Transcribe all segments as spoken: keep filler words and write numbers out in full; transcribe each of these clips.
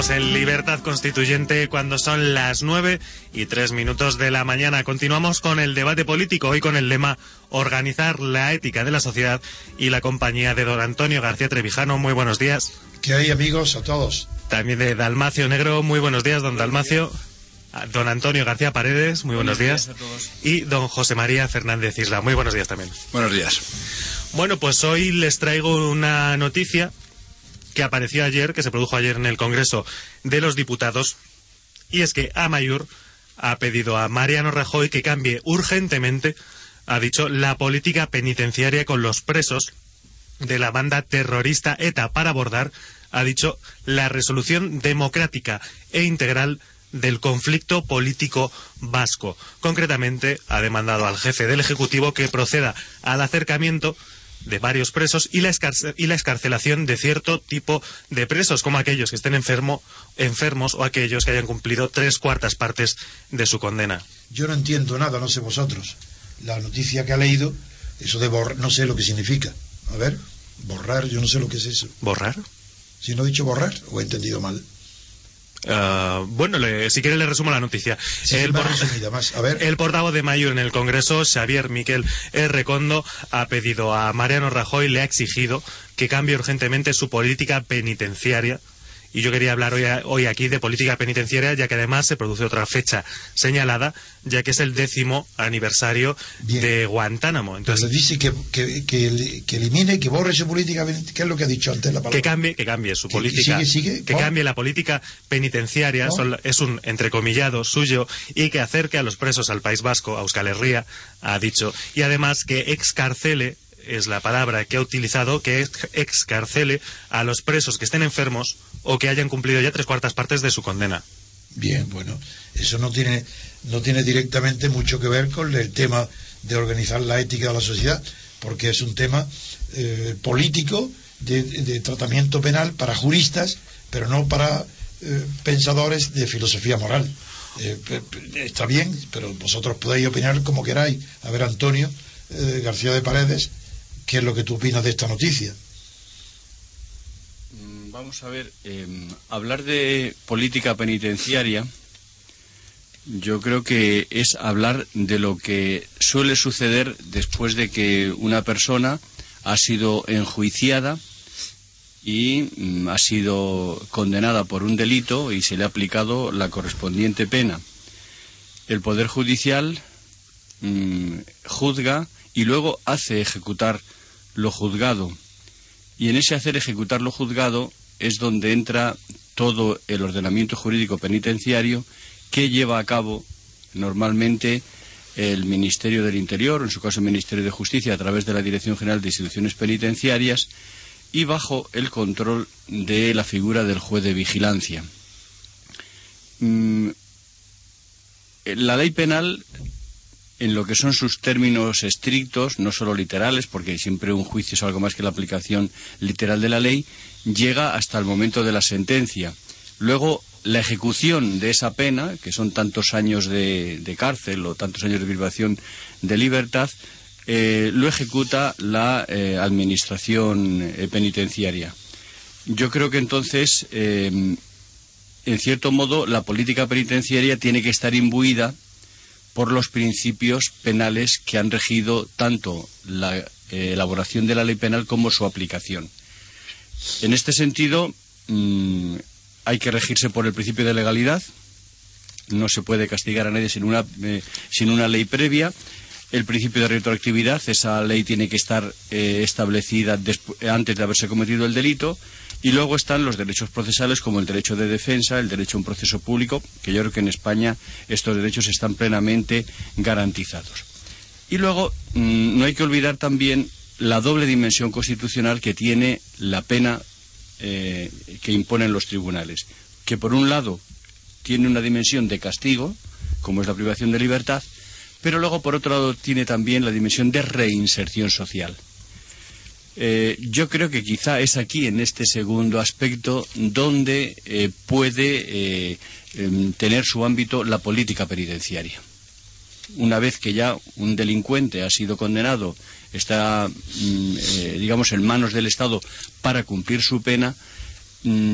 Estamos en Libertad Constituyente cuando son las nueve y tres minutos de la mañana. Continuamos con el debate político, hoy con el lema Organizar la ética de la sociedad y la compañía de don Antonio García Trevijano. Muy buenos días. ¿Qué hay, amigos, a todos? También de Dalmacio Negro. Muy buenos días, don Dalmacio. Don Antonio García Paredes. Muy buenos, buenos días. días a todos. Y don José María Fernández Isla. Muy buenos días también. Buenos días. Bueno, pues hoy les traigo una noticia que apareció ayer, que se produjo ayer en el Congreso de los Diputados, y es que Amaiur ha pedido a Mariano Rajoy que cambie urgentemente, ha dicho, la política penitenciaria con los presos de la banda terrorista ETA para abordar, ha dicho, la resolución democrática e integral del conflicto político vasco. Concretamente, ha demandado al jefe del Ejecutivo que proceda al acercamiento de varios presos y la, escarce- y la escarcelación de cierto tipo de presos, como aquellos que estén enfermo, enfermos o aquellos que hayan cumplido tres cuartas partes de su condena. Yo no entiendo nada, no sé vosotros. La noticia que ha leído, eso de borrar, no sé lo que significa. A ver, borrar, yo no sé lo que es eso. ¿Borrar? Si no he dicho borrar, o he entendido mal. Uh, bueno, le, si quiere le resumo la noticia. Sí, el, por, más. A ver. el portavoz de Amaiur en el Congreso, Xavier Miquel Errekondo, ha pedido a Mariano Rajoy, le ha exigido que cambie urgentemente su política penitenciaria. Y yo quería hablar hoy, hoy aquí de política penitenciaria, ya que además se produce otra fecha señalada, ya que es el décimo aniversario Bien. de Guantánamo. Entonces Pero dice que, que, que, que elimine, que borre su política, ¿qué es lo que ha dicho antes la palabra? Que cambie, que cambie su que, política, que, sigue, sigue, que cambie la política penitenciaria, son, es un entrecomillado suyo, y que acerque a los presos al País Vasco, a Euskal Herria, ha dicho, y además que excarcele, es la palabra que ha utilizado, que excarcele a los presos que estén enfermos o que hayan cumplido ya tres cuartas partes de su condena. Bien, bueno, eso no tiene no tiene directamente mucho que ver con el tema de organizar la ética de la sociedad, porque es un tema eh, político de, de tratamiento penal para juristas, pero no para eh, pensadores de filosofía moral. Eh, está bien, pero vosotros podéis opinar como queráis. A ver, Antonio eh, García de Paredes, ¿qué es lo que tú opinas de esta noticia? Vamos a ver, eh, hablar de política penitenciaria, yo creo que es hablar de lo que suele suceder después de que una persona ha sido enjuiciada y mm, ha sido condenada por un delito y se le ha aplicado la correspondiente pena. El Poder Judicial mm, juzga y luego hace ejecutar lo juzgado. Y en ese hacer ejecutar lo juzgado es donde entra todo el ordenamiento jurídico penitenciario que lleva a cabo normalmente el Ministerio del Interior, en su caso el Ministerio de Justicia, a través de la Dirección General de Instituciones Penitenciarias y bajo el control de la figura del juez de vigilancia. Mm, la ley penal, en lo que son sus términos estrictos, no solo literales, porque siempre un juicio es algo más que la aplicación literal de la ley, llega hasta el momento de la sentencia. Luego, la ejecución de esa pena, que son tantos años de, de cárcel o tantos años de privación de libertad, eh, lo ejecuta la eh, administración eh, penitenciaria. Yo creo que entonces, eh, en cierto modo, la política penitenciaria tiene que estar imbuida por los principios penales que han regido tanto la eh, elaboración de la ley penal como su aplicación. En este sentido, mmm, hay que regirse por el principio de legalidad. No se puede castigar a nadie sin una, eh, sin una ley previa. El principio de retroactividad, esa ley tiene que estar eh, establecida antes de haberse cometido el delito. Y luego están los derechos procesales, como el derecho de defensa, el derecho a un proceso público, que yo creo que en España estos derechos están plenamente garantizados. Y luego mmm, no hay que olvidar también la doble dimensión constitucional que tiene la pena eh, que imponen los tribunales, que por un lado tiene una dimensión de castigo, como es la privación de libertad, pero luego por otro lado tiene también la dimensión de reinserción social. Eh, yo creo que quizá es aquí, en este segundo aspecto, donde eh, puede eh, eh, tener su ámbito la política penitenciaria. Una vez que ya un delincuente ha sido condenado, está, mm, eh, digamos, en manos del Estado para cumplir su pena, mm,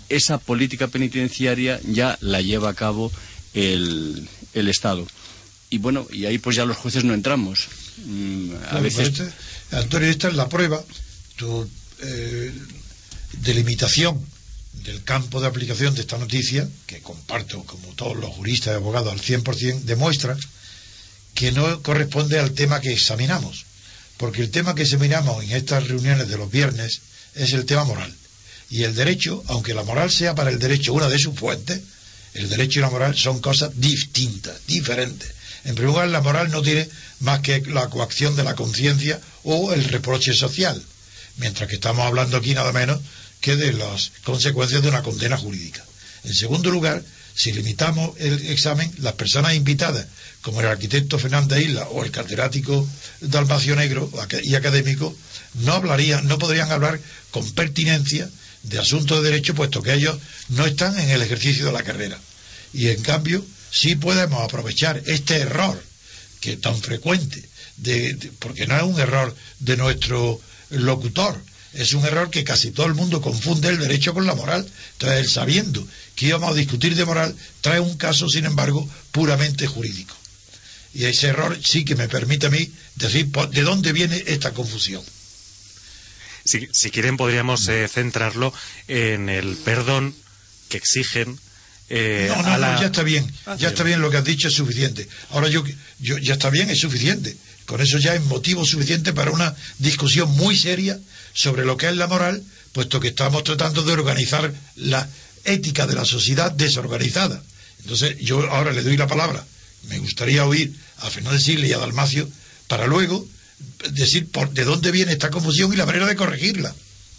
esa política penitenciaria ya la lleva a cabo el, el Estado. Y bueno, y ahí pues ya los jueces no entramos. Mm, a claro, veces... este, Antonio, esta es la prueba, tu eh, delimitación del campo de aplicación de esta noticia, que comparto como todos los juristas y abogados al cien por ciento, demuestra que no corresponde al tema que examinamos, porque el tema que examinamos en estas reuniones de los viernes es el tema moral. Y el derecho, aunque la moral sea para el derecho una de sus fuentes, el derecho y la moral son cosas distintas, diferentes. En primer lugar, la moral no tiene más que la coacción de la conciencia o el reproche social, mientras que estamos hablando aquí nada menos que de las consecuencias de una condena jurídica. En segundo lugar, si limitamos el examen, las personas invitadas, como el arquitecto Fernández Isla o el catedrático Dalmacio Negro y académico, no hablarían, no podrían hablar con pertinencia de asuntos de derecho, puesto que ellos no están en el ejercicio de la carrera. Y en cambio, sí podemos aprovechar este error que es tan frecuente, de, de, porque no es un error de nuestro locutor, es un error que casi todo el mundo confunde el derecho con la moral. Entonces, él, sabiendo que íbamos a discutir de moral, trae un caso, sin embargo, puramente jurídico. Y ese error sí que me permite a mí decir de dónde viene esta confusión. Si, si quieren, podríamos eh, centrarlo en el perdón que exigen. Eh, no, no, a la... no, ya está bien, ah, ya sí. está bien, lo que has dicho es suficiente. Ahora yo, yo, ya está bien, es suficiente. Con eso ya es motivo suficiente para una discusión muy seria sobre lo que es la moral, puesto que estamos tratando de organizar la ética de la sociedad desorganizada. Entonces, yo ahora le doy la palabra. Me gustaría oír a Fernández Isla y a Dalmacio para luego decir por de dónde viene esta confusión y la manera de corregirla.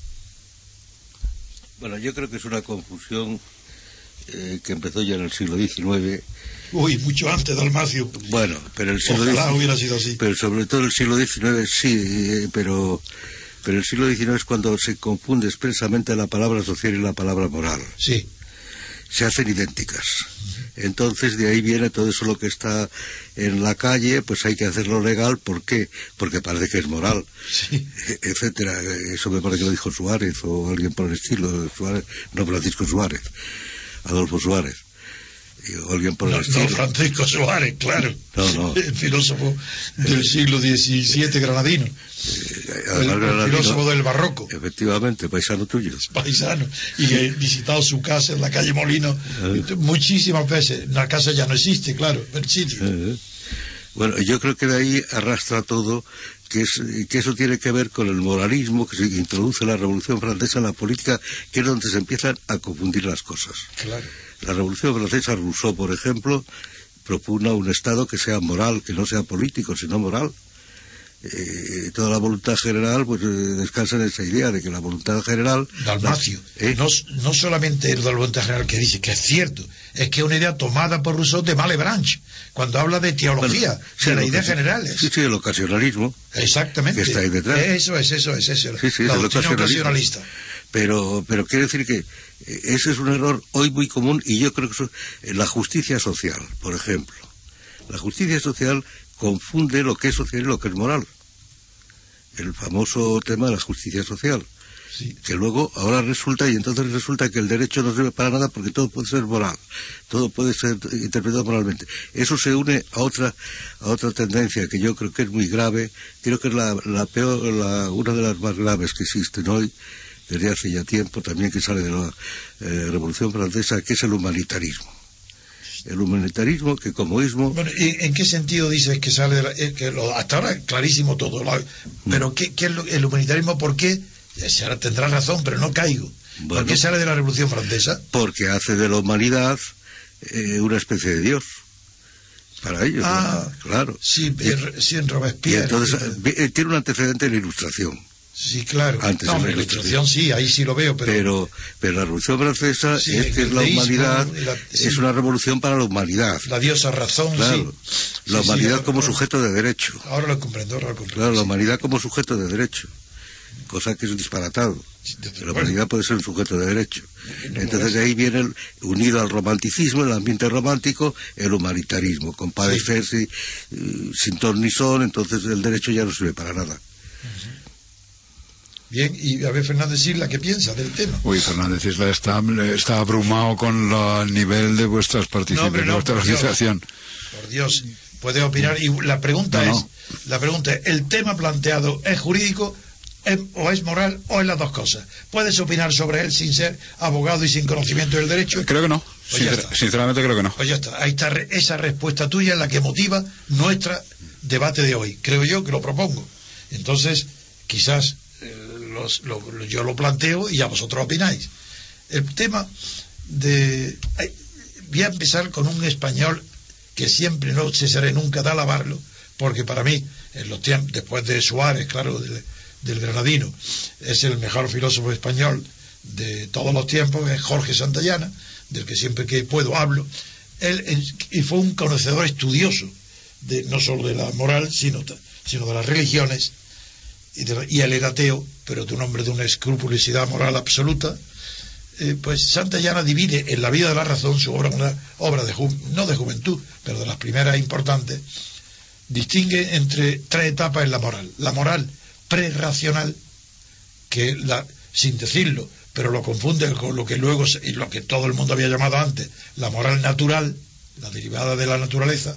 Bueno, yo creo que es una confusión eh, que empezó ya en el siglo diecinueve. Uy, mucho antes, Dalmacio. Bueno, pero el siglo Ojalá diecinueve, hubiera sido así. Pero sobre todo el siglo diecinueve sí, eh, pero pero el siglo diecinueve es cuando se confunde expresamente la palabra social y la palabra moral. Sí. Se hacen idénticas. Entonces de ahí viene todo eso lo que está en la calle, pues hay que hacerlo legal. ¿Por qué? Porque parece que es moral, sí. etcétera. Eso me parece que lo dijo Suárez o alguien por el estilo. Suárez, no, Francisco Suárez, Adolfo Suárez. O alguien por el no, estilo. No, Francisco Suárez, claro. No, no. El filósofo del siglo diecisiete granadino. Eh, el, el granadino, filósofo del barroco. Efectivamente, paisano tuyo. Paisano. Y he visitado su casa en la calle Molino eh. muchísimas veces. La casa ya no existe, claro, el sitio. Eh. Bueno, yo creo que de ahí arrastra todo, que, es, que eso tiene que ver con el moralismo que se introduce la Revolución Francesa en la política, que es donde se empiezan a confundir las cosas. Claro. La Revolución Francesa, Rousseau, por ejemplo, propugna un Estado que sea moral, que no sea político, sino moral. Eh, toda la voluntad general pues eh, descansa en esa idea de que la voluntad general... Dalmacio, ¿eh? no, no solamente es la voluntad general que dice que es cierto, es que es una idea tomada por Rousseau de Malebranche, cuando habla de teología, bueno, sí, de las ideas generales. Sí, sí, el ocasionalismo. Exactamente. Que está ahí detrás. Eso es, eso es, eso es. Sí, sí, la el doctrina ocasionalista. Pero, pero quiere decir que ese es un error hoy muy común, y yo creo que eso, la justicia social, por ejemplo. La justicia social confunde lo que es social y lo que es moral. El famoso tema de la justicia social. Sí. Que luego, ahora resulta, y entonces resulta que el derecho no sirve para nada porque todo puede ser moral, todo puede ser interpretado moralmente. Eso se une a otra, a otra tendencia que yo creo que es muy grave, creo que es la, la peor, la, una de las más graves que existen hoy, desde hace ya tiempo, también que sale de la eh, Revolución Francesa, que es el humanitarismo. El humanitarismo que como ismo... Bueno, ¿en qué sentido dices que sale de la, eh, que lo, hasta ahora clarísimo todo, la, pero ¿qué, qué es lo, el humanitarismo? ¿Por qué? Ahora tendrás razón, pero no caigo. Bueno, ¿por qué sale de la Revolución Francesa? Porque hace de la humanidad eh, una especie de Dios. Para ellos, ah, ¿no? Claro. Sí, y, sí, en Robespierre. Y entonces eh, tiene un antecedente en la Ilustración. Sí, claro. Antes no, de la Ilustración sí, ahí sí lo veo, pero... Pero, pero la Revolución Francesa sí, es que es la humanidad, la, sí. es una revolución para la humanidad. La diosa razón, claro. sí. La sí, humanidad sí, como ahora, sujeto de derecho. Ahora lo comprendo, ahora lo comprendo. Claro, la sí. humanidad como sujeto de derecho. Cosa que es un disparatado. Sí, la humanidad puede ser un sujeto de derecho. No, entonces de ahí viene, el, unido al romanticismo, el ambiente romántico, el humanitarismo. Compadecerse sí. uh, sin ton ni son, entonces el derecho ya no sirve para nada. Uh-huh. Bien, y a ver Fernández Isla, ¿qué piensa del tema? Uy, Fernández Isla está, está abrumado con la, el nivel de vuestras participaciones, no, no, de vuestra por organización. Dios, por Dios, puede opinar. Y la pregunta no, es, no. la pregunta es, ¿el tema planteado es jurídico es, o es moral o es las dos cosas? ¿Puedes opinar sobre él sin ser abogado y sin conocimiento del derecho? Creo que no. Pues Sincer, sinceramente creo que no. Pues ya está. Ahí está esa respuesta tuya es la que motiva nuestro debate de hoy. Creo yo que lo propongo. Entonces, quizás eh, los, lo, yo lo planteo y ya vosotros opináis. El tema de... Eh, voy a empezar con un español que siempre, no cesaré nunca de alabarlo, porque para mí, en los tiempos, después de Suárez, claro, del, del Granadino, es el mejor filósofo español de todos los tiempos, es Jorge Santayana, del que siempre que puedo hablo. Él, y fue un conocedor estudioso, de, no solo de la moral, sino, sino de las religiones, y, de, y él era ateo, pero de un hombre de una escrupulosidad moral absoluta. Eh, pues Santayana divide en La vida de la razón, su obra, una obra de ju no de juventud, pero de las primeras importantes, distingue entre tres etapas en la moral: la moral prerracional, que la, sin decirlo, pero lo confunde con lo que luego y lo que todo el mundo había llamado antes la moral natural, la derivada de la naturaleza,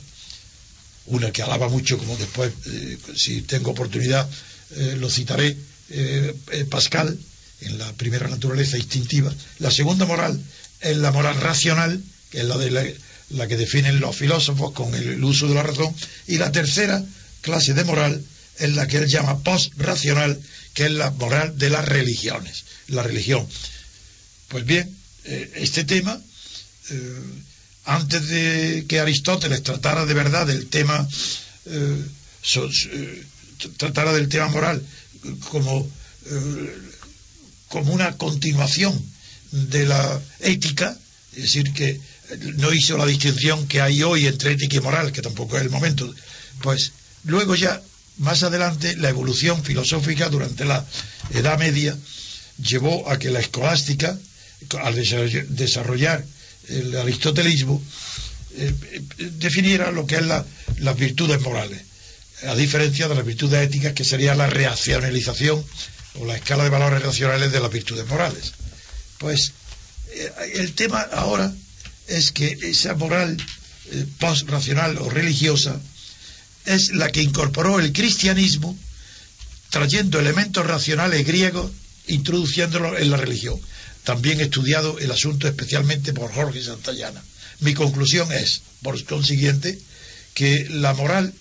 una que alaba mucho, como después eh, si tengo oportunidad eh, lo citaré, eh, eh, Pascal, en la primera naturaleza instintiva. La segunda moral es la moral racional, que es la, de la, la que definen los filósofos con el, el uso de la razón, y la tercera clase de moral es la que él llama post-racional, que es la moral de las religiones, la religión. Pues bien, eh, este tema, eh, antes de que Aristóteles tratara de verdad del tema, eh, so, eh, tratara del tema moral como eh, como una continuación de la ética, es decir, que no hizo la distinción que hay hoy entre ética y moral, que tampoco es el momento. Pues luego ya, más adelante, la evolución filosófica durante la Edad Media llevó a que la escolástica, al desarrollar el aristotelismo, eh, definiera lo que es la, las virtudes morales, a diferencia de las virtudes éticas, que sería la racionalización o la escala de valores racionales de las virtudes morales. Pues eh, el tema ahora es que esa moral eh, post-racional o religiosa es la que incorporó el cristianismo, trayendo elementos racionales griegos, introduciéndolos en la religión. También he estudiado el asunto especialmente por Jorge Santayana. Mi conclusión es, por consiguiente, que la moral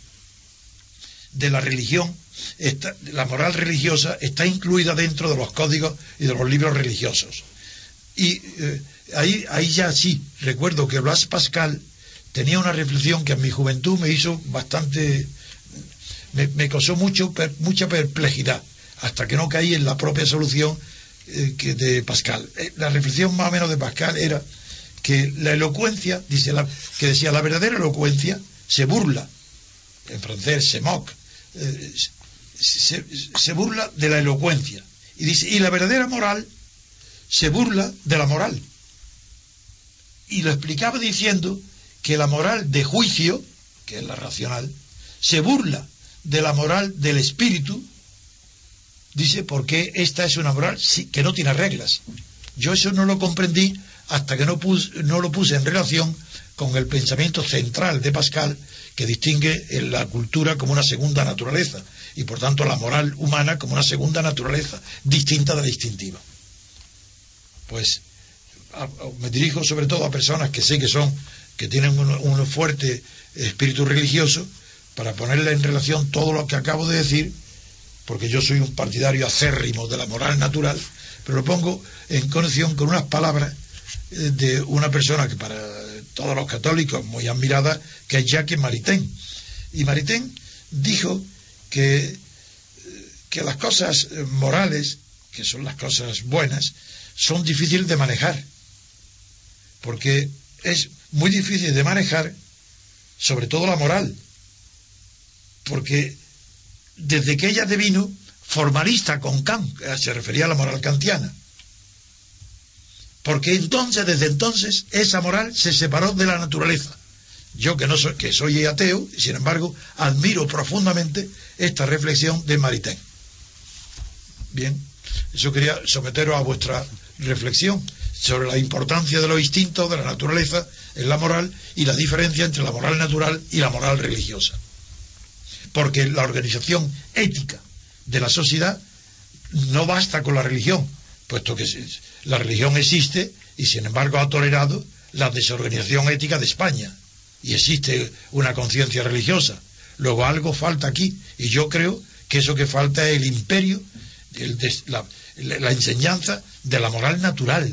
de la religión, Esta, la moral religiosa está incluida dentro de los códigos y de los libros religiosos. Y eh, ahí, ahí ya sí, recuerdo que Blaise Pascal tenía una reflexión que en mi juventud me hizo bastante, me, me causó mucho, per, mucha perplejidad, hasta que no caí en la propia solución eh, que de Pascal. Eh, la reflexión más o menos de Pascal era que la elocuencia, dice la, que decía, la verdadera elocuencia se burla, en francés se moque, eh, Se, se burla de la elocuencia, y dice, y la verdadera moral se burla de la moral, y lo explicaba diciendo que la moral de juicio, que es la racional, se burla de la moral del espíritu, dice, porque esta es una moral que no tiene reglas. Yo eso no lo comprendí hasta que no, pus, no lo puse en relación con el pensamiento central de Pascal, que distingue la cultura como una segunda naturaleza, y por tanto la moral humana como una segunda naturaleza distinta de la instintiva. Pues a, a, me dirijo sobre todo a personas que sé que son, que tienen un, un fuerte espíritu religioso, para ponerle en relación todo lo que acabo de decir, porque yo soy un partidario acérrimo de la moral natural, pero lo pongo en conexión con unas palabras eh, de una persona que para todos los católicos muy admirada, que es Jacques Maritain. Y Maritain dijo que, que las cosas morales, que son las cosas buenas, son difíciles de manejar, porque es muy difícil de manejar, sobre todo la moral, porque desde que ella devino formalista con Kant, se refería a la moral kantiana, porque entonces, desde entonces, esa moral se separó de la naturaleza. Yo que no soy, que soy ateo, sin embargo, admiro profundamente esta reflexión de Maritain. Bien, Eso quería someteros a vuestra reflexión sobre la importancia de los instintos de la naturaleza en la moral y la diferencia entre la moral natural y la moral religiosa. Porque la organización ética de la sociedad no basta con la religión, puesto que la religión existe y sin embargo ha tolerado la desorganización ética de España y existe una conciencia religiosa. Luego algo falta aquí, y yo creo que eso que falta es el imperio, el de, la, la enseñanza de la moral natural.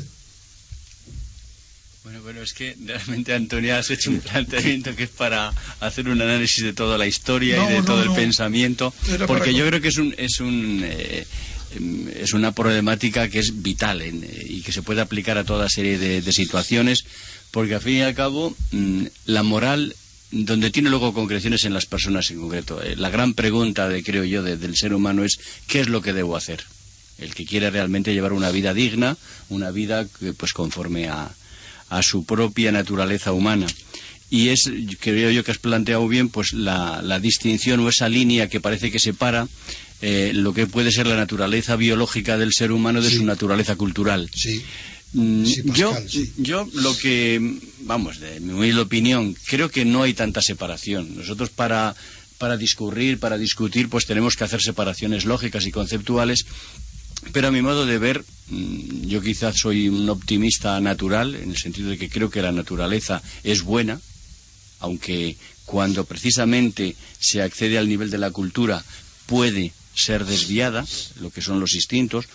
Bueno, bueno, es que realmente, Antonio, has hecho un planteamiento que es para hacer un análisis de toda la historia no, y de no, todo no. el pensamiento, Era porque yo creo que es un es un eh, es una problemática que es vital en, y que se puede aplicar a toda serie de, de situaciones, porque al fin y al cabo mmm, la moral, donde tiene luego concreciones en las personas en concreto. Eh, la gran pregunta, de, creo yo, de, del ser humano es ¿qué es lo que debo hacer? El que quiere realmente llevar una vida digna, una vida que, pues conforme a a su propia naturaleza humana. Y es, creo yo que has planteado bien, pues la, la distinción o esa línea que parece que separa eh, lo que puede ser la naturaleza biológica del ser humano de sí. su naturaleza cultural. Sí. Mm, sí, Pascal, yo, sí. yo lo que, vamos, de mi humilde opinión, creo que no hay tanta separación. Nosotros para, para discurrir, para discutir, pues tenemos que hacer separaciones lógicas y conceptuales. Pero a mi modo de ver, yo quizás soy un optimista natural, en el sentido de que creo que la naturaleza es buena, aunque cuando precisamente se accede al nivel de la cultura puede ser desviada, lo que son los instintos.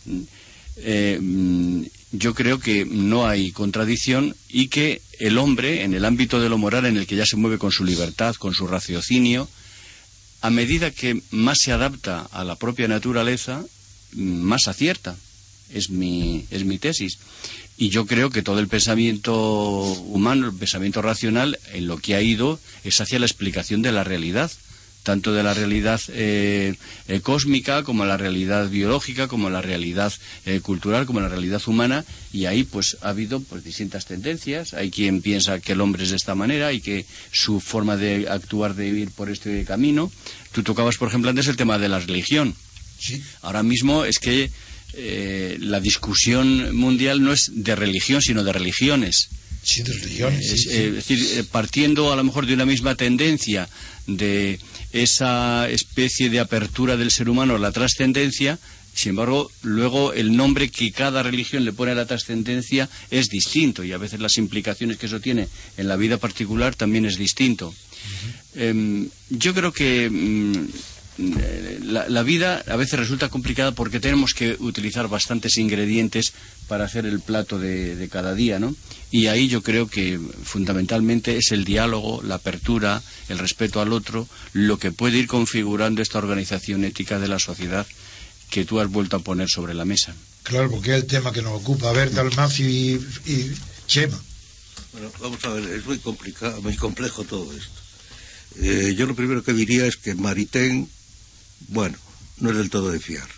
Eh, yo creo que no hay contradicción y que el hombre, en el ámbito de lo moral, en el que ya se mueve con su libertad, con su raciocinio, a medida que más se adapta a la propia naturaleza, más acierta. Es mi, es mi tesis. Y yo creo que todo el pensamiento humano, el pensamiento racional, en lo que ha ido es hacia la explicación de la realidad, tanto de la realidad eh, eh, cósmica como la realidad biológica, como la realidad eh, cultural, como la realidad humana. Y ahí pues ha habido pues distintas tendencias. Hay quien piensa que el hombre es de esta manera y que su forma de actuar debe ir por este camino. Tú tocabas, por ejemplo, antes el tema de la religión. Sí. Ahora mismo es que eh, la discusión mundial no es de religión, sino de religiones. Sí, de religiones. Es, sí, eh, sí. es decir, eh, partiendo a lo mejor de una misma tendencia, de esa especie de apertura del ser humano a la trascendencia, sin embargo, luego el nombre que cada religión le pone a la trascendencia es distinto, y a veces las implicaciones que eso tiene en la vida particular también es distinto. Uh-huh. eh, yo creo que mm, La, la vida a veces resulta complicada porque tenemos que utilizar bastantes ingredientes para hacer el plato de, de cada día, ¿no? Y ahí yo creo que fundamentalmente es el diálogo, la apertura, el respeto al otro, lo que puede ir configurando esta organización ética de la sociedad que tú has vuelto a poner sobre la mesa. Claro, porque es el tema que nos ocupa. A ver, Dalmacio y, y Chema. Bueno, vamos a ver, es muy complicado, muy complejo todo esto. Eh, yo lo primero que diría es que Maritain, bueno, no es del todo de fiar.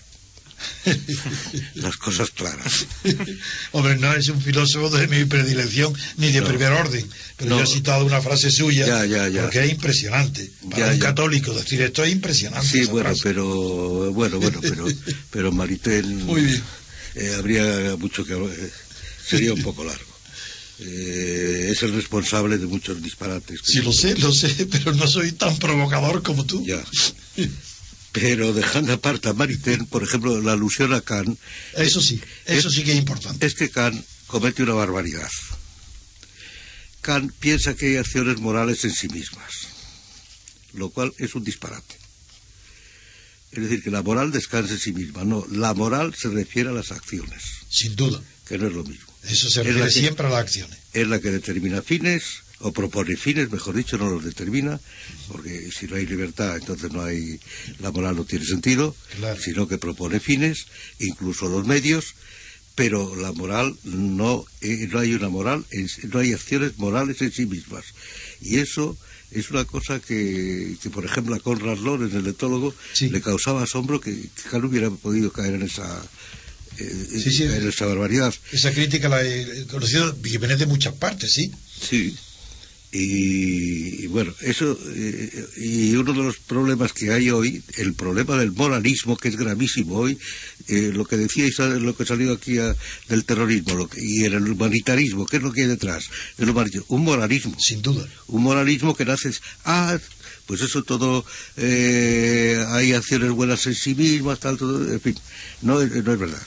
Las cosas claras. Hombre, no es un filósofo de mi predilección ni de no, primer orden, pero no, yo he citado una frase suya ya, ya, ya. porque es impresionante. Para ya, un ya. católico decir esto es impresionante. Sí, bueno, frase. pero bueno, bueno, pero pero Maritain muy bien. Eh, habría mucho que eh, sería un poco largo. Eh, es el responsable de muchos disparates. Sí, lo sé, lo sé, pero no soy tan provocador como tú. Ya. Pero dejando aparte a Maritain, por ejemplo, la alusión a Kant... Eso sí, eso es, sí que es importante. Es que Kant comete una barbaridad. Kant piensa que hay acciones morales en sí mismas, lo cual es un disparate. Es decir, que la moral descansa en sí misma. No, la moral se refiere a las acciones. Sin duda. Que no es lo mismo. Eso se refiere que, siempre a las acciones. Es la que determina fines, o propone fines, mejor dicho, no los determina, porque si no hay libertad, entonces no hay, la moral no tiene sentido, claro. Sino que propone fines, incluso los medios, pero la moral no, eh, no hay una moral, no hay acciones morales en sí mismas. Y eso es una cosa que, que por ejemplo, a Konrad Lorenz, el etólogo, sí. Le causaba asombro que, que Kant hubiera podido caer en esa... Eh, sí, sí, en esa barbaridad. Esa crítica la he conocido y viene de muchas partes, sí. Sí. Y, y bueno, eso, eh, y uno de los problemas que hay hoy, el problema del moralismo, que es gravísimo hoy, eh, lo que decíais, lo que ha salido aquí a, del terrorismo lo que, y el humanitarismo, ¿qué es lo que hay detrás? El humanitarismo, un moralismo. Sin duda. Un moralismo que nace, ah, pues eso todo, eh, hay acciones buenas en sí mismas, tal, todo, en fin, no, no es verdad.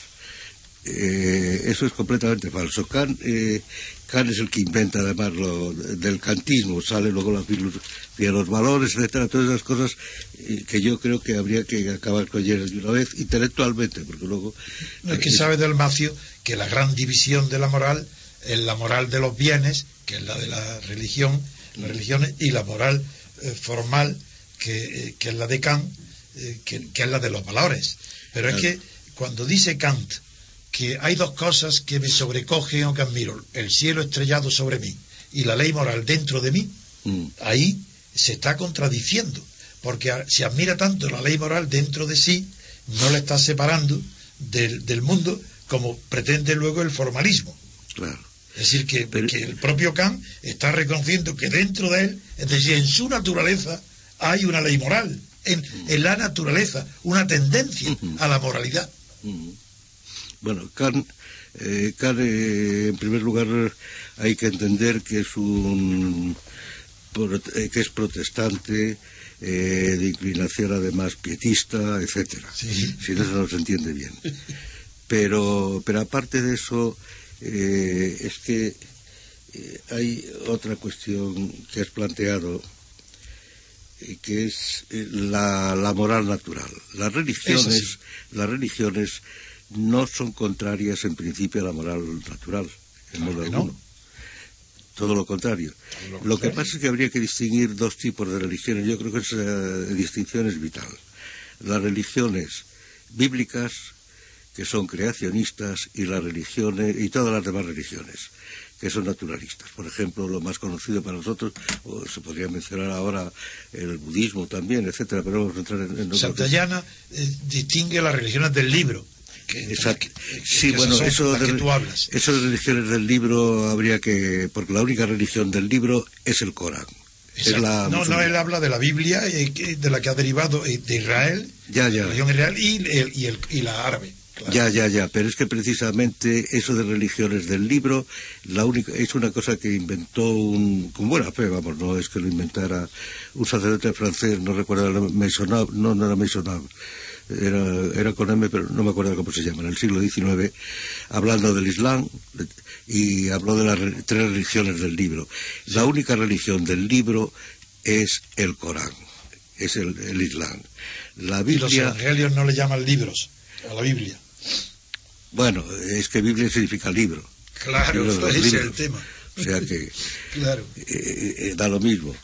Eh, eso es completamente falso. Kant, eh, Kant es el que inventa además lo del kantismo, sale luego la filosofía de los valores, etcétera, todas esas cosas eh, que yo creo que habría que acabar con ellas de una vez intelectualmente, porque luego no, es que sabe Dalmacio que la gran división de la moral es la moral de los bienes, que es la de la religión, las religiones, y la moral eh, formal, que, eh, que es la de Kant, eh, que, que es la de los valores. Pero claro, es que cuando dice Kant que hay dos cosas que me sobrecogen o que admiro, el cielo estrellado sobre mí y la ley moral dentro de mí, mm. ahí se está contradiciendo, porque si admira tanto la ley moral dentro de sí, no la está separando del, del mundo como pretende luego el formalismo. Claro. Es decir, que, Pero... que el propio Kant está reconociendo que dentro de él, es decir, en su naturaleza hay una ley moral, en, mm. en la naturaleza, una tendencia mm-hmm. a la moralidad. Mm. Bueno, Kant, eh, Kant eh, en primer lugar hay que entender que es un eh, que es protestante, eh, de inclinación además pietista, etcétera. Sí. Si no, eso no se entiende bien. Pero, pero aparte de eso, eh, es que eh, hay otra cuestión que has planteado, eh, que es eh, la, la moral natural. Las religiones, sí. las religiones no son contrarias en principio a la moral natural, en modo alguno. No. Todo lo contrario. Todo lo, lo que pasa es que habría que distinguir dos tipos de religiones. Yo creo que esa distinción es vital. Las religiones bíblicas, que son creacionistas, y las religiones, y todas las demás religiones, que son naturalistas. Por ejemplo, lo más conocido para nosotros, o se podría mencionar ahora el budismo también, etcétera, pero vamos a entrar en... en Santayana eh, distingue las religiones del libro. Que, Exacto. Que, que, sí, que bueno, eso de, eso de religiones del libro habría que... Porque la única religión del libro es el Corán. Es la no, no, él habla de la Biblia, de la que ha derivado de Israel, ya, ya. la religión israel y, el, y, el, y la árabe. Claro. Ya, ya, ya, pero es que precisamente eso de religiones del libro, la única, es una cosa que inventó un, con buena fe, vamos, no es que lo inventara un sacerdote francés, no recuerdo, Maisonneuve, no, no era Maisonneuve, era, era con M, pero no me acuerdo cómo se llama, en el siglo diecinueve, hablando del Islam, y habló de las re, tres religiones del libro. Sí. La única religión del libro es el Corán, es el, el Islam. La Biblia... Y los evangelios no le llaman libros a la Biblia. Bueno, es que Biblia significa libro. Claro, libro ese es el tema. O sea que claro. eh, eh, da lo mismo.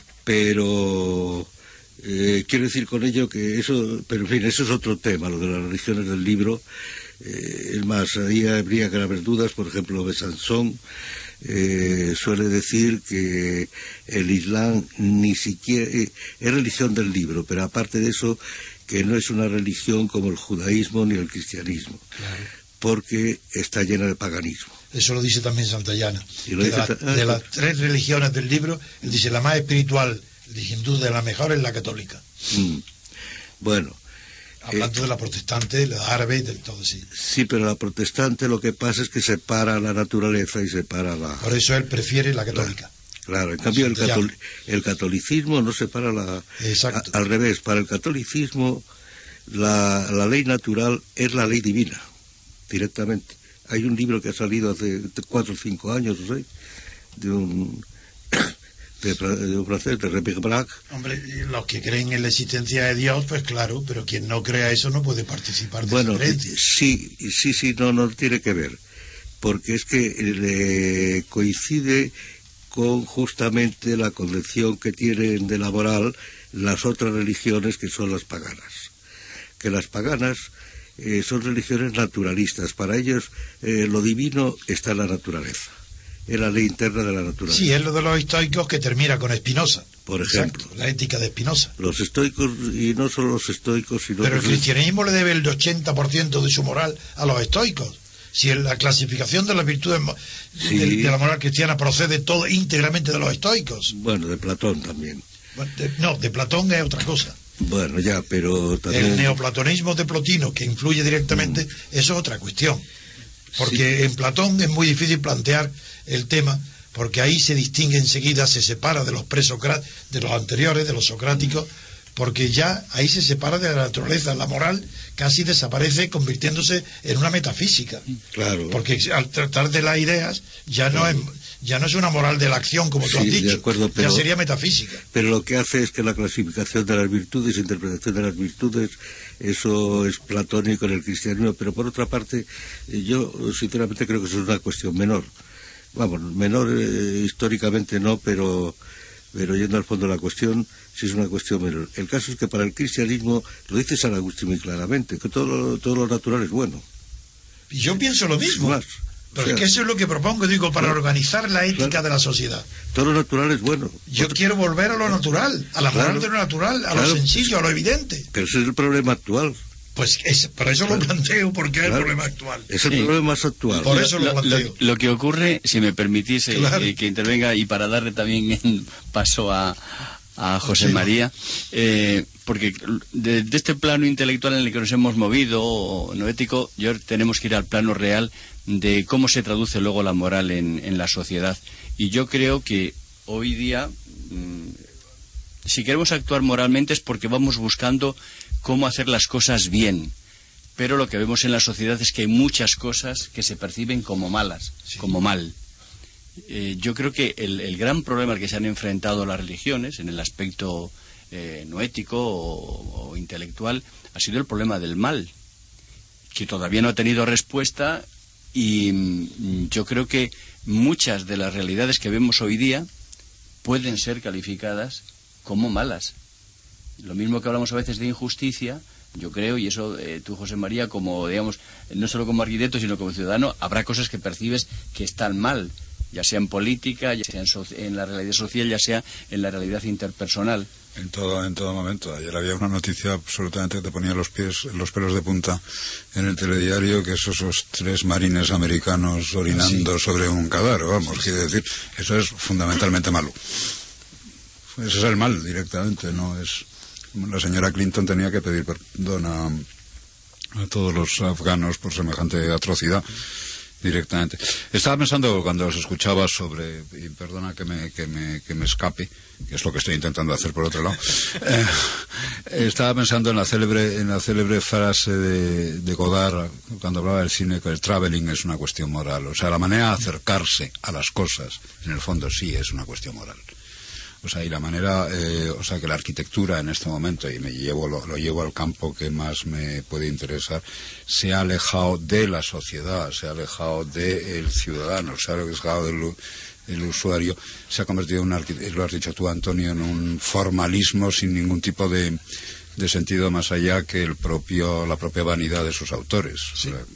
Pero eh, quiero decir con ello que eso, pero en fin, eso es otro tema, lo de las religiones del libro. Eh, es más, ahí habría graves dudas. Por ejemplo, Besançon eh, suele decir que el Islam ni siquiera eh, es religión del libro, pero aparte de eso, que no es una religión como el judaísmo ni el cristianismo, claro, porque está llena de paganismo. Eso lo dice también Santayana. De, la, de las tres religiones del libro, él dice la más espiritual, sin duda la mejor es la católica. Mm. Bueno. Hablando eh, de la protestante, la árabe y del todo, sí. Sí, pero la protestante lo que pasa es que separa la naturaleza y separa la... Por eso él prefiere la católica. Claro, en cambio el, catol el catolicismo no separa la... Exacto. A, al revés, para el catolicismo la, la ley natural es la ley divina, directamente. Hay un libro que ha salido hace cuatro o cinco años, no sé, de un... de, de un francés, de René Braque. Hombre, los que creen en la existencia de Dios, pues claro, pero quien no crea eso no puede participar de bueno, esa creencia. Sí, sí, sí, no, no tiene que ver, porque es que le coincide con justamente la concepción que tienen de la moral las otras religiones, que son las paganas. Que las paganas eh, son religiones naturalistas. Para ellos eh, lo divino está en la naturaleza, en la ley interna de la naturaleza. Sí, es lo de los estoicos que termina con Spinoza. Por ejemplo. Exacto, la ética de Spinoza. Los estoicos, y no solo los estoicos, sino... Pero el cristianismo le debe el ochenta por ciento de su moral a los estoicos. si la clasificación de las virtudes sí. de, de la moral cristiana procede todo íntegramente de los estoicos. Bueno, de Platón también. Bueno, de, no, de Platón es otra cosa. Bueno, ya, pero también... El neoplatonismo de Plotino, que influye directamente, mm. eso es otra cuestión. Porque sí. en Platón es muy difícil plantear el tema, porque ahí se distingue enseguida, se separa de los presocráticos, de los anteriores, de los socráticos, porque ya ahí se separa de la naturaleza. La moral casi desaparece convirtiéndose en una metafísica. Claro. Porque al tratar de las ideas ya no claro. es ya no es una moral de la acción, como tú sí, has dicho, de acuerdo, pero, ya sería metafísica. Pero lo que hace es que la clasificación de las virtudes, interpretación de las virtudes, eso es platónico en el cristianismo, pero por otra parte, yo sinceramente creo que eso es una cuestión menor. Vamos, menor eh, históricamente no, pero, pero yendo al fondo de la cuestión, sí es una cuestión menor. El caso es que para el cristianismo, lo dice San Agustín muy claramente, que todo lo, todo lo natural es bueno. Y yo pienso lo mismo. Más. Pero o sea, es que eso es lo que propongo, digo, para claro, organizar la ética claro, de la sociedad. Todo lo natural es bueno. Yo Otro... quiero volver a lo natural, a la claro, moral de lo natural, a claro, lo sencillo, a lo evidente. Pero ese es el problema actual. Pues es, por eso claro, lo planteo, porque claro, es el problema actual. Es el sí. problema más actual. Por eso lo, lo planteo. Lo, lo que ocurre, si me permitís eh, claro. eh, que intervenga, y para darle también paso a, a José sí. María, eh, porque de, de este plano intelectual en el que nos hemos movido, no ético, yo tenemos que ir al plano real de cómo se traduce luego la moral en, en la sociedad. Y yo creo que hoy día, mmm, si queremos actuar moralmente es porque vamos buscando cómo hacer las cosas bien. Pero lo que vemos en la sociedad es que hay muchas cosas que se perciben como malas, sí. como mal. Eh, yo creo que el, el gran problema al que se han enfrentado las religiones, en el aspecto eh, no ético o, o intelectual, ha sido el problema del mal, que todavía no ha tenido respuesta. Y mm, yo creo que muchas de las realidades que vemos hoy día pueden ser calificadas como malas. Lo mismo que hablamos a veces de injusticia, yo creo, y eso eh, tú, José María, como, digamos, no solo como arquitecto, sino como ciudadano, habrá cosas que percibes que están mal, ya sea en política, ya sea en, so en la realidad social, ya sea en la realidad interpersonal. En todo, en todo momento. Ayer había una noticia absolutamente que te ponía los pies, los pelos de punta en el telediario, que esos, esos tres marines americanos orinando sí. sobre un cadáver, vamos, quiere decir, eso es fundamentalmente malo. Ese es el mal directamente, no es... La señora Clinton tenía que pedir perdón a, a todos los afganos por semejante atrocidad. Directamente. Estaba pensando cuando os escuchaba sobre, y perdona que me, que me, que me escape, que es lo que estoy intentando hacer por otro lado, eh, estaba pensando en la célebre, en la célebre frase de, de Godard cuando hablaba del cine, que el traveling es una cuestión moral. O sea, la manera de acercarse a las cosas, en el fondo sí es una cuestión moral. O sea, y la manera, eh, o sea, que la arquitectura en este momento, y me llevo lo, lo llevo al campo que más me puede interesar, se ha alejado de la sociedad, se ha alejado del ciudadano, se ha alejado del, del usuario, se ha convertido en un, lo has dicho tú, Antonio, en un formalismo sin ningún tipo de, de sentido más allá que el propio, la propia vanidad de sus autores. Sí. O sea,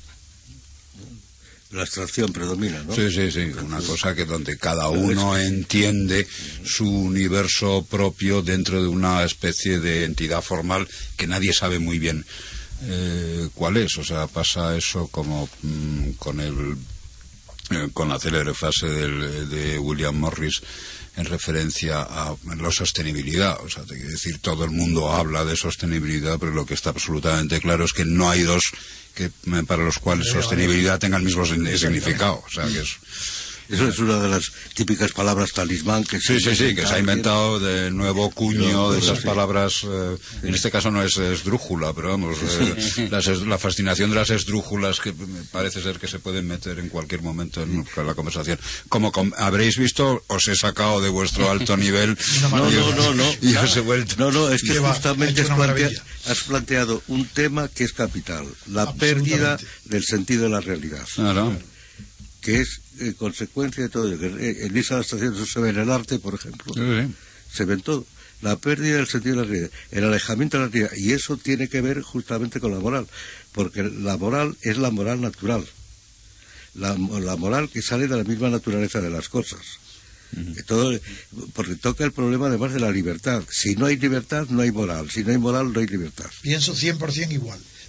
la abstracción predomina, ¿no? Sí, sí, sí, una cosa que donde cada uno entiende su universo propio dentro de una especie de entidad formal que nadie sabe muy bien eh, cuál es. O sea, pasa eso como mmm, con el eh, con la célebre frase del, de William Morris en referencia a la sostenibilidad. O sea, te quiero decir, todo el mundo habla de sostenibilidad, pero lo que está absolutamente claro es que no hay dos que para los cuales sostenibilidad tenga el mismo significado. O sea, que es... Eso es una de las típicas palabras talismán que sí, sí, sí, que se ha inventado de nuevo cuño de esas sí. palabras. Eh, sí. En este caso no es esdrújula, pero vamos, eh, las es, la fascinación de las esdrújulas que parece ser que se pueden meter en cualquier momento en la conversación. Como com, habréis visto, os he sacado de vuestro alto nivel. No, no, no, no, no. Y os he vuelto. No, no, es que justamente has, plantea, has planteado un tema que es capital, la pérdida del sentido de la realidad. Claro. Que es eh, consecuencia de todo ello. En esa abstracción eso se ve en el arte, por ejemplo. Sí, sí. Se ve en todo. La pérdida del sentido de la realidad, el alejamiento de la realidad. Y eso tiene que ver justamente con la moral. Porque la moral es la moral natural. La, la moral que sale de la misma naturaleza de las cosas. Uh-huh. Que todo, porque toca el problema además de la libertad. Si no hay libertad, no hay moral. Si no hay moral, no hay libertad. Pienso cien por ciento igual.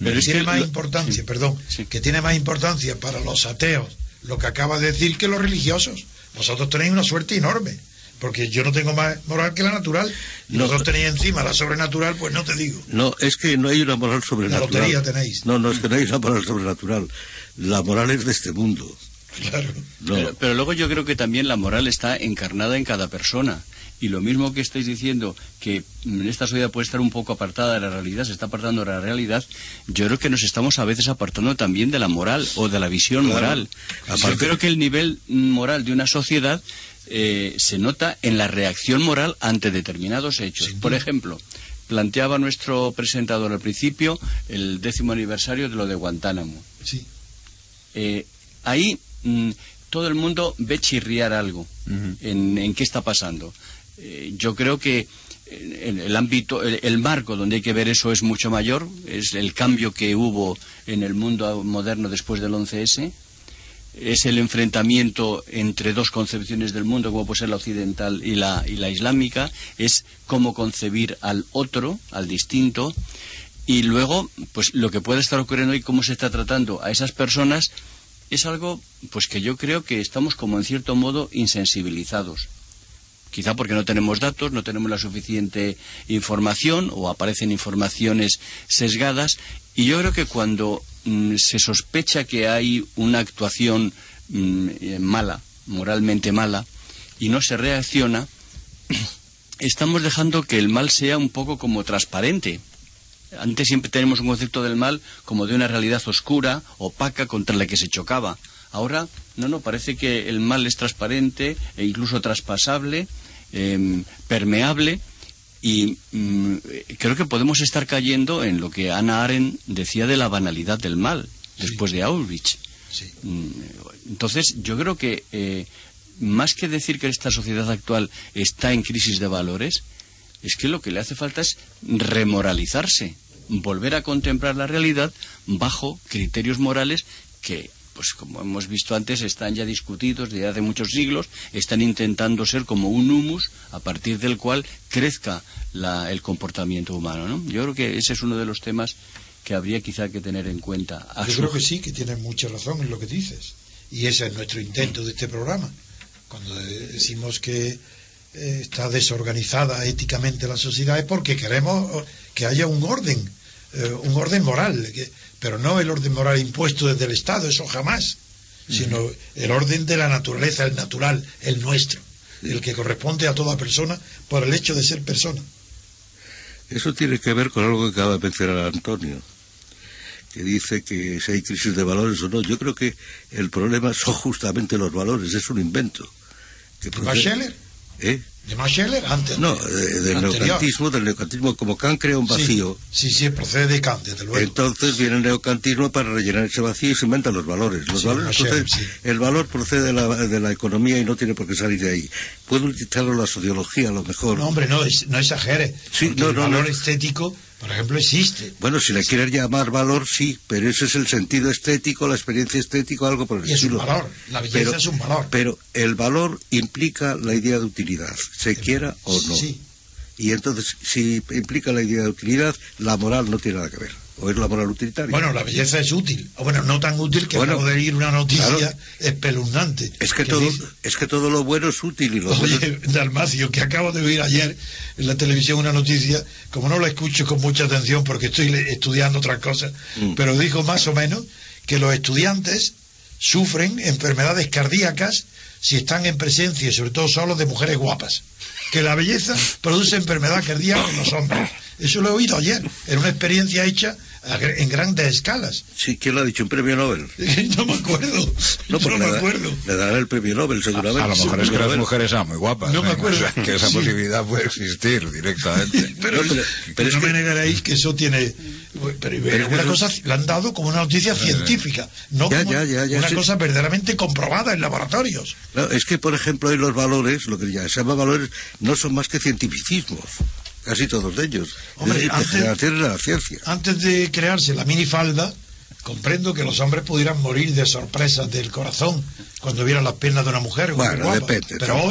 Pero es tiene que más lo- importancia, sí. perdón, Sí. que tiene más importancia para los ateos lo que acaba de decir que los religiosos. Vosotros tenéis una suerte enorme, porque yo no tengo más moral que la natural, y No. vosotros tenéis encima la sobrenatural, pues no te digo. No, es que no hay una moral sobrenatural. La lotería tenéis. No, no, es que no hay una moral sobrenatural. La moral es de este mundo. Claro. No. Pero, pero luego yo creo que también la moral está encarnada en cada persona. Y lo mismo que estáis diciendo, que mm, esta sociedad puede estar un poco apartada de la realidad, se está apartando de la realidad, yo creo que nos estamos a veces apartando también de la moral o de la visión Claro. moral. Aparte- Yo creo que el nivel moral de una sociedad eh, se nota en la reacción moral ante determinados hechos. Sin Por duda. ejemplo, planteaba nuestro presentador al principio el décimo aniversario de lo de Guantánamo. Sí. Eh, ahí mm, todo el mundo ve chirriar algo en, en qué está pasando. Eh, yo creo que en el ámbito, el, el marco donde hay que ver eso es mucho mayor, es el cambio que hubo en el mundo moderno después del once ese, es el enfrentamiento entre dos concepciones del mundo, como puede ser la occidental y la, y la islámica, es cómo concebir al otro, al distinto, y luego, pues lo que puede estar ocurriendo y cómo se está tratando a esas personas es algo, pues que yo creo que estamos como en cierto modo insensibilizados. Quizá porque no tenemos datos, no tenemos la suficiente información o aparecen informaciones sesgadas. Y yo creo que cuando mm, se sospecha que hay una actuación mm, eh, mala, moralmente mala, y no se reacciona, estamos dejando que el mal sea un poco como transparente. Antes siempre tenemos un concepto del mal como de una realidad oscura, opaca, contra la que se chocaba. Ahora, no, no, parece que el mal es transparente e incluso traspasable, eh, permeable, y mm, creo que podemos estar cayendo en lo que Hannah Arendt decía de la banalidad del mal, después de Auschwitz. Sí. Mm, Entonces, yo creo que eh, más que decir que esta sociedad actual está en crisis de valores, es que lo que le hace falta es remoralizarse, volver a contemplar la realidad bajo criterios morales que, pues como hemos visto antes, están ya discutidos desde hace muchos siglos, están intentando ser como un humus a partir del cual crezca la, el comportamiento humano, ¿no? Yo creo que ese es uno de los temas que habría quizá que tener en cuenta. A Yo su- creo que sí, que tienes mucha razón en lo que dices. Y ese es nuestro intento de este programa. Cuando eh, decimos que eh, está desorganizada éticamente la sociedad es porque queremos eh, que haya un orden, eh, un orden moral, que, pero no el orden moral impuesto desde el Estado, eso jamás, sino el orden de la naturaleza, el natural, el nuestro, el que corresponde a toda persona por el hecho de ser persona. Eso tiene que ver con algo que acaba de mencionar Antonio, que dice que si hay crisis de valores o no. Yo creo que el problema son justamente los valores, es un invento. Que ¿De procede- Scheler? ¿Eh? ¿De Max Scheler? Antes. No, de- del anterior. neocantismo, del neocantismo, como Kant crea un vacío. Sí, sí, sí, procede de Kant, desde luego. Entonces viene el neocantismo para rellenar ese vacío y se inventan los valores. Los Sí, valores Max Scheler, proceden- sí. El valor procede de la, de la economía y no tiene por qué salir de ahí. Puede utilizarlo la sociología a lo mejor. No, hombre, no, es- no exagere. Sí, porque no, el no, valor no. estético, por ejemplo, existe. Bueno, si le quieres llamar valor, sí, pero ese es el sentido estético, la experiencia estética, algo por el Y es un estilo. valor, la belleza Pero- es un valor. Pero el valor implica la idea de utilidad, se quiera o no. Sí, Y entonces, si implica la idea de utilidad, la moral no tiene nada que ver. O es la moral utilitaria. bueno, la belleza es útil. O bueno, no tan útil que Bueno, acabo de ir una noticia claro. espeluznante. es que, todo, dice- es que todo lo bueno es útil y lo bueno Oye, Dalmacio, que acabo de oír ayer en la televisión una noticia, como no la escucho con mucha atención porque estoy le- estudiando otras cosas, Mm. pero dijo más o menos que los estudiantes sufren enfermedades cardíacas si están en presencia, y sobre todo solos, de mujeres guapas. Que la belleza produce enfermedad cardíaca en los hombres. Eso lo he oído ayer, en una experiencia hecha a gr- en grandes escalas. Sí, ¿quién lo ha dicho? ¿Un premio Nobel? No me acuerdo, No, no, porque me le, da- acuerdo. le darán el premio Nobel seguramente. A lo Sí, mejor el es que premio las Nobel. mujeres eran muy guapas. No me ¿eh? acuerdo. O sea, que esa Sí. posibilidad puede existir directamente. Pero, No, pero- pero es no que- me negaréis que eso tiene. Pero, es es que una eso- cosa, la han dado como una noticia científica, no Ya, como ya, ya, ya, una sí. cosa verdaderamente comprobada en laboratorios. Claro, es que, por ejemplo, hoy los valores, lo que ya se llama valores, no son más que cientificismos. Casi todos de ellos. Hombre, es decir, antes- degeneraciones de la ciencia. Antes de crearse la minifalda, comprendo que los hombres pudieran morir de sorpresa del corazón cuando vieran las piernas de una mujer. Bueno, guapa. depende, Pero ¿no? hoy,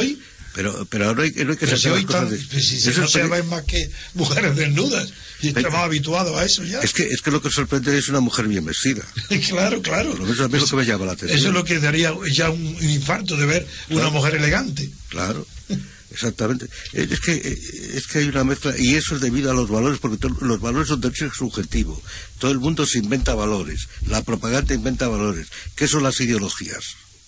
Pero, pero no hay, no hay que pero sacar si las cosas tan, de... pues si Eso no es se peli- ven más que mujeres desnudas y estamos habituados a eso ya. Es que, es que lo que sorprende es una mujer bien vestida. Claro, claro. Por lo menos a mí es lo que me llama la atención. Eso es lo que daría ya un infarto de ver una Claro. mujer elegante. Claro, exactamente. Eh, Es que, eh, es que hay una mezcla, y eso es debido a los valores, porque to- los valores son derecho subjetivo. Todo el mundo se inventa valores. La propaganda inventa valores. ¿Qué son las ideologías?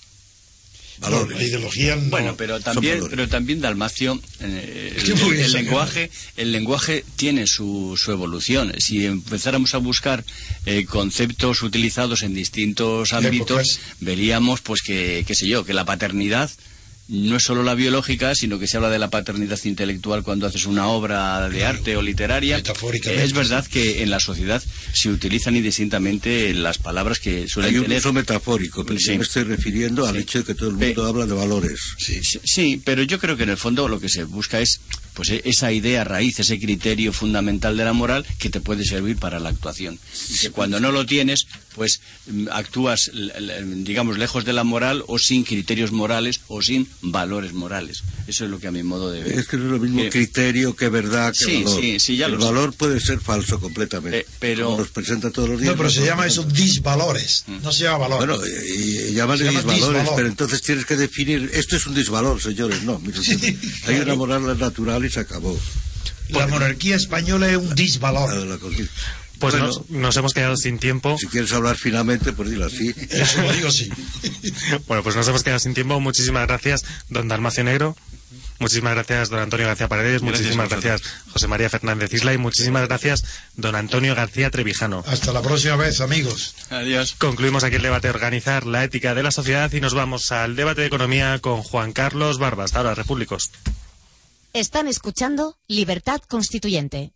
Valores. No, la ideología no. Bueno, pero también, valores. pero también Dalmacio, eh, Qué el, muy el exagerado. lenguaje, el lenguaje tiene su, su evolución. Si empezáramos a buscar eh, conceptos utilizados en distintos ámbitos, Épocas. veríamos, pues que, qué sé yo, que la paternidad no es solo la biológica, sino que se habla de la paternidad intelectual cuando haces una obra de Claro, arte o literaria. metafóricamente. Es verdad que en la sociedad se utilizan indistintamente las palabras que suelen Hay un tener. uso metafórico, pero Sí. yo me estoy refiriendo al Sí. hecho de que todo el mundo Pe- habla de valores. Sí. Sí, sí, pero yo creo que en el fondo lo que se busca es pues e- esa idea raíz, ese criterio fundamental de la moral que te puede servir para la actuación. Y que cuando no lo tienes, pues mm, actúas, l- l- digamos, lejos de la moral o sin criterios morales o sin valores morales. Eso es lo que a mi modo de ver. Es que no es lo mismo Que- criterio que verdad que Sí, valor. sí, sí, ya el lo sé. valor puede ser falso completamente. Eh, pero- Como nos presenta todos los días. No, pero se nos llama presenta. eso disvalores. No se llama valor. Bueno, y, y llaman Se llama disvalores, disvalor. pero entonces tienes que definir, esto es un disvalor, señores, no, mire usted, Sí, hay claro. una moral natural y se acabó. La monarquía española es un disvalor. La de la conquista. Pues Bueno, nos, nos hemos quedado sin tiempo. si quieres hablar finalmente, pues dilo así. Eso lo digo sí. Bueno, pues nos hemos quedado sin tiempo. Muchísimas gracias, don Dalmacio Negro. Muchísimas gracias, don Antonio García Paredes. Gracias Muchísimas a vosotros. gracias, José María Fernández Isla. Y muchísimas gracias, don Antonio García Trevijano. Hasta la próxima vez, amigos. Adiós. Concluimos aquí el debate Organizar la ética de la sociedad y nos vamos al debate de economía con Juan Carlos Barbas. Hasta ahora, Repúblicos. Están escuchando Libertad Constituyente.